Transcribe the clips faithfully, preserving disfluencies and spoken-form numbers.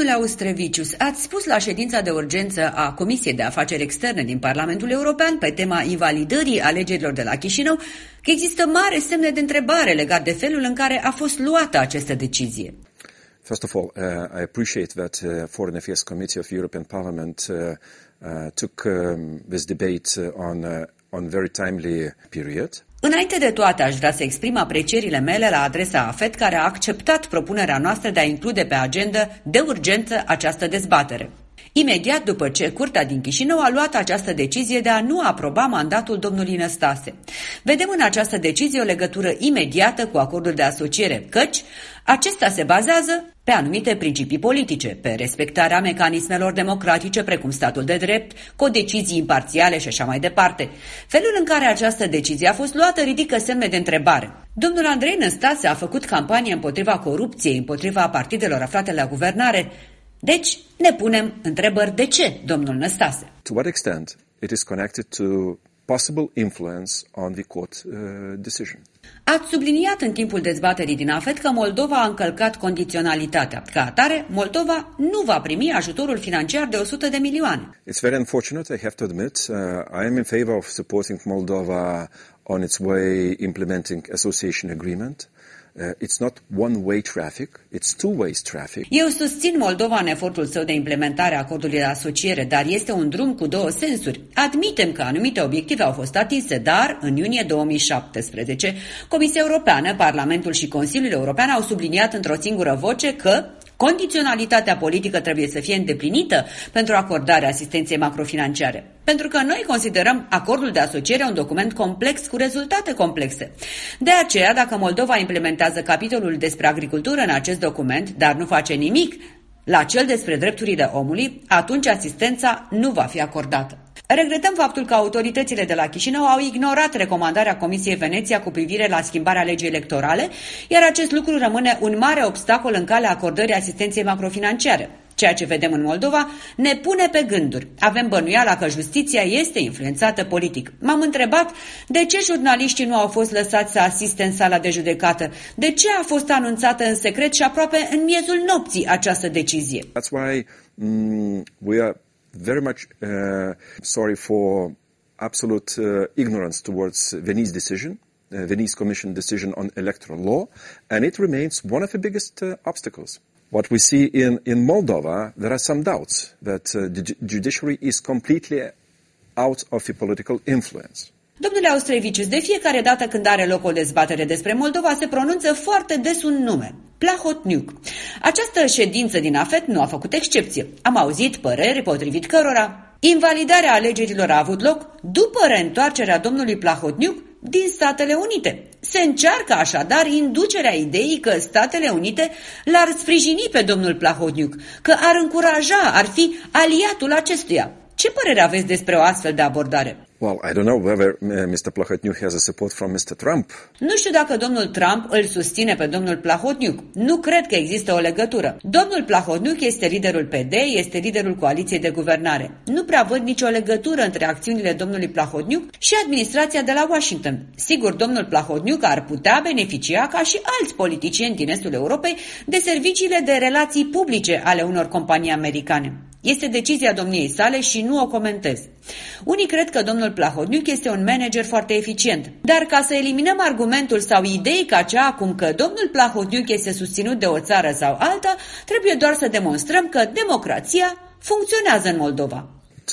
Domnule Austrevicius, ați spus la ședința de urgență a Comisiei de Afaceri Externe din Parlamentul European pe tema invalidării alegerilor de la Chișinău că există mare semne de întrebare legat de felul în care a fost luată această decizie. First of all, uh, I appreciate that uh, Foreign Affairs Committee of European Parliament uh, uh, took um, this debate uh, on uh, on very timely period. Înainte de toate, aș vrea să exprim aprecierile mele la adresa A F E T, care a acceptat propunerea noastră de a include pe agenda de urgență această dezbatere. Imediat după ce Curtea din Chișinău a luat această decizie de a nu aproba mandatul domnului Năstase. Vedem în această decizie o legătură imediată cu acordul de asociere, căci acesta se bazează pe anumite principii politice, pe respectarea mecanismelor democratice precum statul de drept, codecizii imparțiale și așa mai departe. Felul în care această decizie a fost luată ridică semne de întrebare. Domnul Andrei Năstase a făcut campanie împotriva corupției, împotriva partidelor aflate la guvernare. Deci ne punem întrebări de ce, domnul Năstase. To what extent it is connected to possible influence on the court uh, decision? Ați subliniat în timpul dezbaterii din A F E T că Moldova a încălcat condiționalitatea. Ca atare, Moldova nu va primi ajutorul financiar de o sută de milioane. It's very unfortunate, I have to admit. Uh, I am in favor of supporting Moldova on its way implementing association agreement. Uh, it's not one-way traffic, it's two-way traffic. Eu susțin Moldova în efortul său de implementare a acordului de asociere, dar este un drum cu două sensuri. Admitem că anumite obiective au fost atinse, dar în iunie două mii șaptesprezece, Comisia Europeană, Parlamentul și Consiliul European au subliniat într-o singură voce că condiționalitatea politică trebuie să fie îndeplinită pentru acordarea asistenței macrofinanciare. Pentru că noi considerăm acordul de asociere un document complex cu rezultate complexe. De aceea, dacă Moldova implementează capitolul despre agricultură în acest document, dar nu face nimic la cel despre drepturile omului, atunci asistența nu va fi acordată. Regretăm faptul că autoritățile de la Chișinău au ignorat recomandarea Comisiei Veneția cu privire la schimbarea legii electorale, iar acest lucru rămâne un mare obstacol în calea acordării asistenței macrofinanciare. Ceea ce vedem în Moldova ne pune pe gânduri. Avem bănuiala că justiția este influențată politic. M-am întrebat de ce jurnaliștii nu au fost lăsați să asiste în sala de judecată, de ce a fost anunțată în secret și aproape în miezul nopții această decizie. That's why um, we are very much uh, sorry for absolute uh, ignorance towards Venice decision, uh, Venice Commission decision on electoral law, and it remains one of the biggest uh, obstacles. What we see in, in Moldova, there are some doubts that uh, the judiciary is completely out of the political influence. Domnule Austrevicius, de fiecare dată când are loc o dezbatere despre Moldova, se pronunță foarte des un nume, Plahotniuc. Această ședință din A F E T nu a făcut excepție. Am auzit păreri potrivit cărora invalidarea alegerilor a avut loc după reîntoarcerea domnului Plahotniuc din Statele Unite. Se încearcă așadar inducerea ideii că Statele Unite l-ar sprijini pe domnul Plahotniuc, că ar încuraja, ar fi aliatul acestuia. Ce părere aveți despre o astfel de abordare? Well, I don't know whether uh, mister Plahotniuc has a support from mister Trump. Nu știu dacă domnul Trump îl susține pe domnul Plahotniuc. Nu cred că există o legătură. Domnul Plahotniuc este liderul P D, este liderul coaliției de guvernare. Nu prea văd nicio legătură între acțiunile domnului Plahotniuc și administrația de la Washington. Sigur, domnul Plahotniuc ar putea beneficia, ca și alți politicieni din estul Europei, de serviciile de relații publice ale unor companii americane. Este decizia domniei sale și nu o comentez. Unii cred că domnul Plahotniuc este un manager foarte eficient, dar ca să eliminăm argumentul sau idei ca cea acum că domnul Plahotniuc este susținut de o țară sau alta, trebuie doar să demonstrăm că democrația funcționează în Moldova. To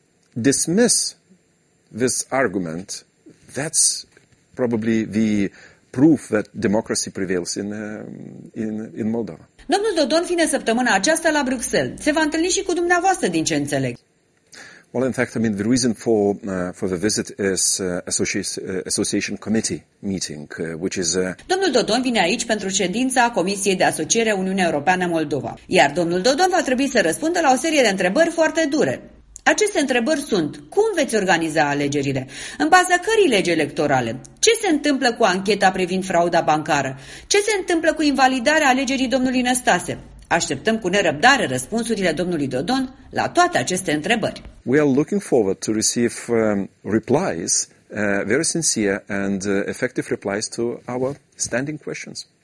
dismiss this argument, that's probably the proof that democracy prevails in, uh, in, in Moldova. Domnul Dodon vine săptămâna aceasta la Bruxelles. Se va întâlni și cu dumneavoastră, din ce înțeleg. Well, in fact, I mean, the reason for uh, for the visit is uh, association, uh, association committee meeting, uh, which is. Uh... Domnul Dodon vine aici pentru ședința Comisiei de Asociere Uniunea Europeană-Moldova, iar domnul Dodon va trebui să răspundă la o serie de întrebări foarte dure. Aceste întrebări sunt: cum veți organiza alegerile? În baza cărei legi electorale? Ce se întâmplă cu ancheta privind frauda bancară? Ce se întâmplă cu invalidarea alegerii domnului Năstase? Așteptăm cu nerăbdare răspunsurile domnului Dodon la toate aceste întrebări. We are looking forward to receive um, replies, uh, very sincere and uh, effective replies to our standing questions.